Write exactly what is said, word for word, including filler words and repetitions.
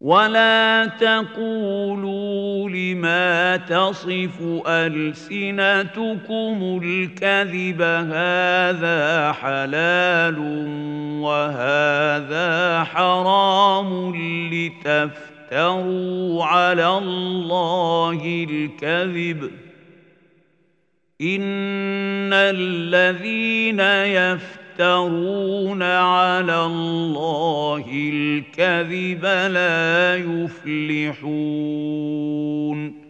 ولا تقولوا لما تصف ألسنتكم الكذب هذا حلال وهذا حرام لتفتروا على الله الكذب إن الذين يفترون يفترون على الله الكذب لا يفلحون